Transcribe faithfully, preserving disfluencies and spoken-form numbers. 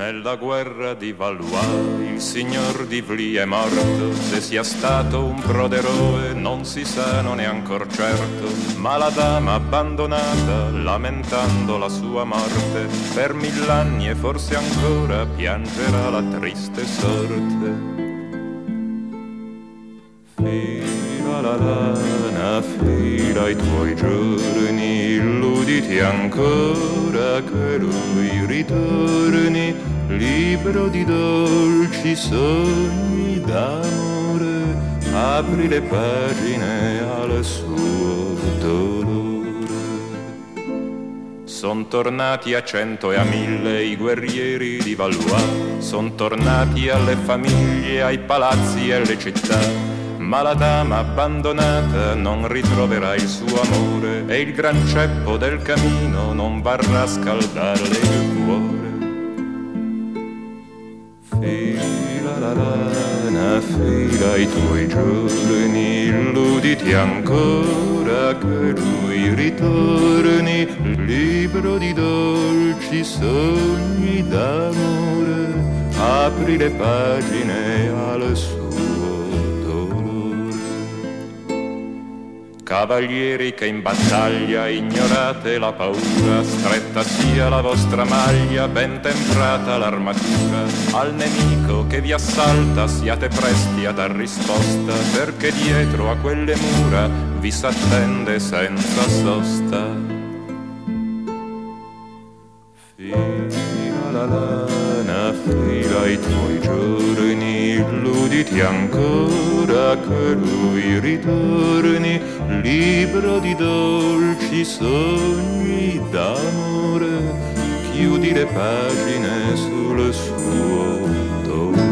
Nella guerra di Valois il signor di Vlie è morto, se sia stato un proderoe non si sa, non è ancor certo, ma la dama abbandonata, lamentando la sua morte, per mill'anni e forse ancora piangerà la triste sorte. Fila la lana, fila i tuoi giorni, illuditi ancora che lui ritorni, libero di dolci sogni d'amore, apri le pagine al suo dolore. Son tornati a cento e a mille i guerrieri di Valois, son tornati alle famiglie, ai palazzi e alle città, ma la dama abbandonata non ritroverà il suo amore e il gran ceppo del camino non varrà a scaldarle il cuore. Fila la lana, fila i tuoi giorni, illuditi ancora che lui ritorni, libero di dolci sogni d'amore, apri le pagine al suo. Cavalieri che in battaglia ignorate la paura, stretta sia la vostra maglia, ben temprata l'armatura, al nemico che vi assalta siate presti a dar risposta, perché dietro a quelle mura vi s'attende senza sosta. Fila la lana, fila i tuoi giorni, illuditi ancora che lui ritorni, libero di dolci sogni d'amore, chiudi le pagine sul suo dolore.